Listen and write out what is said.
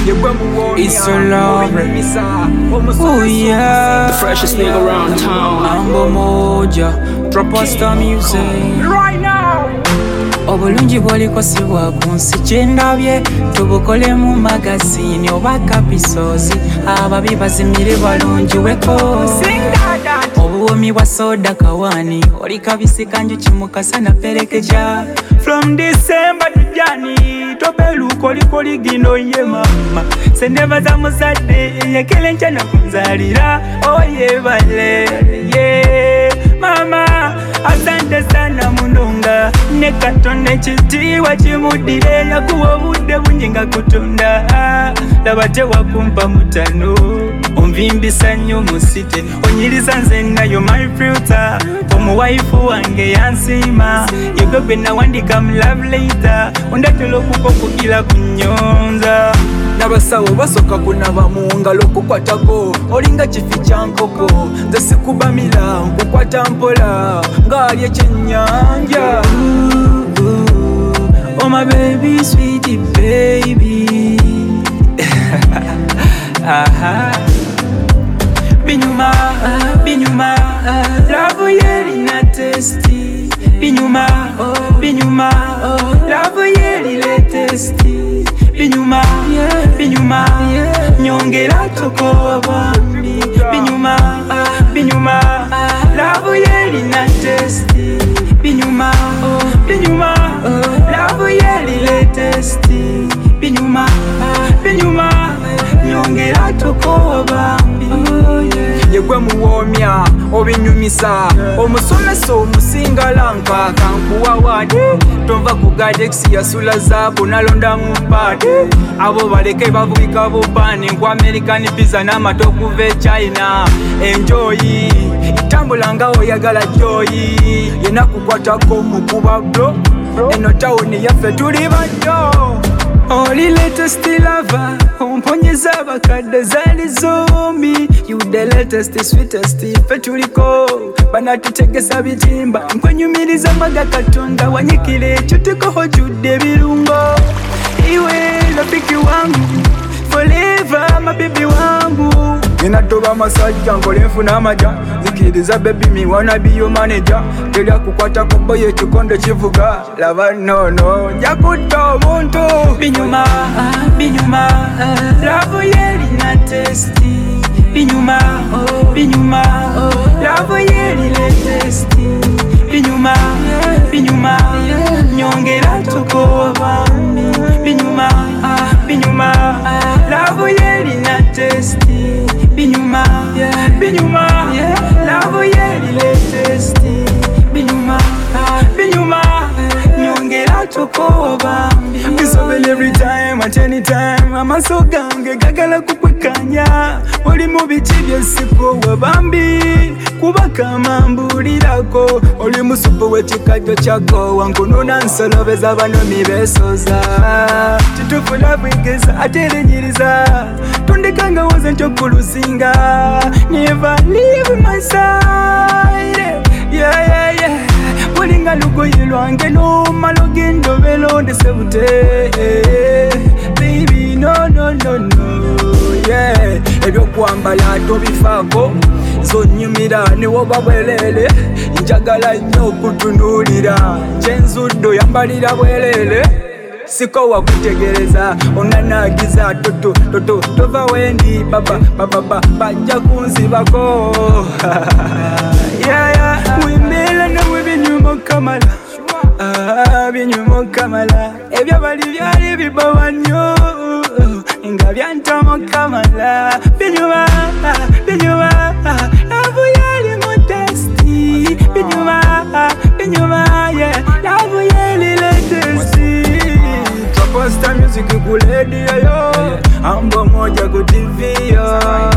It's so lovely. Oh yeah. The freshest nigga around town. Ambo moja. Proposta music. Right now. Obulungi bw'olikosibwa ku nsi kyendabye tubukole mu magazini oba kapisozi ababi bazimire balungi wekosi obuwomi bwa soda kawani oli kabisika njuki mukasa na perekeja from December to January tobeluka olikoli gino ye mama sendeva za muzadde yekele nkyana kunzalira oyebale ye mama asante sana munonga ne katonda ekitiibwa kimudire yakuwa obudde bungi nga kutunda laba tewakumpa mutano onvimbisa nnyo mu site onyiriza nze nayo my filter omuwaifu wange yansiima yegwe gwe nawandika mu love later ondatera okukokugira ku nnyonza n'abasawo basoka kunaba mu ngalo kukwatako olinga kifi kya nkoko nze sikubamira nkukwata mpola ng'ali ekyennyanja oh my baby sweetie baby binyuma binyuma love yeri na testi binyuma binyuma love yeri le testi binyuma binyuma nyongera toko bambi binyuma binyuma love yeri na testi binyuma binyuma love yeri le testi binyuma binyuma nyongera toko bambi yegwe muwomya obinyumisa omusomesa omusingalanka kankuwa wadi tonva ku gadexi yasula zaabu nalonda mu mpade abo baleke bavubika bubani nku american pizza n'amata okuva e China enjoy tambula oyagala joy yena kukwatako mukuba bro eno tawuni yaffe tuli baddo oli latest lover omponyeza abakadde zali zombi you the latest sweetest fe tuliko banatutegesa bitimba nkwenyumiriza maga katonda wanyikire ekyo tukohojudde birungo iwe rafiki wangu forever mabibi wangu ninatoba masajja nkole nfuna amaja zikiriza baby me wanna be your manager telya kukwata kuboye ekikondo kivuga laba nono njakutta omuntu binyuma binyuma love yeri na testi binyuma binyuma love yeri le testi binyuma binyuma nyongera toko bambi binyuma binyuma love yeri na testi binyuma binyuma love yeri le testi binyuma binyuma nyongera toko bambi bisobele every time at any time amaso gange gagala kukwekanya oli mu biki byesiko wabambi kuba kama mbulirako oli musupu w'ekikajjo kyako wankununa nsolobeza banomi besoza titufula bwigeza ate erinyiriza tondekanga woze ntyokulusinga never leave my side yeah yeah yeah bulinga lugoye lwange n'omala og'endobero ndesebute baby no no no no yeah ebyokwambala tobifaako zonyumira niwoba bwelele njagala nnyo okutunuulira kyenzudde oyambalira bwelele siko wakutegereza onanagiza toto toto tova wendi baba baba bajja kunzibako yeah wimbela nawe binyumo kamala binyumo kamala ebyo bali byali bibawa nnyo nga byantamo kamala binyuma binyuma love yali mu testi binyuma binyuma yeah love yali le testi Proposta music ku radio yo ambo moja ku TV yo